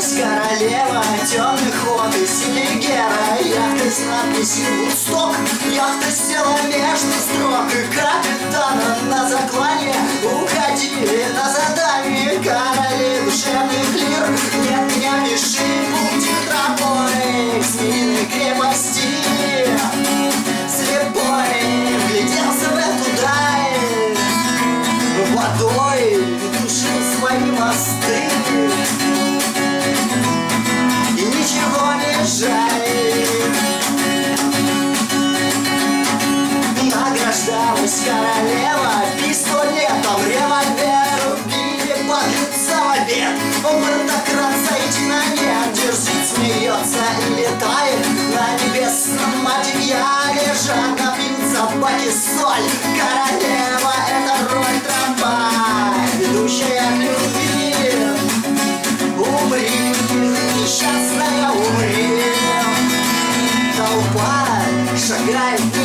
Награждалась королева темных вод и Селигера. Яхта с надписью «Вудсток», яхта села между строк, и капитана на заклане уходили на задание короли душевных лир. Нет, не пиши путь тропой к Змеиной крепости. Слепой вгляделся в эту даль, водой тушил свои мосты, и ничего не жаль. Награждалась королева пистолетом, револьвер убили подлеца в обед. Бардократ сойти на нет, дерзит, смеется и летает на небесном одеяле. Жадно пьют собаки соль, королева — это роль трамвай, ведущая к любви. Умри, несчастная, умри. Толпа шагает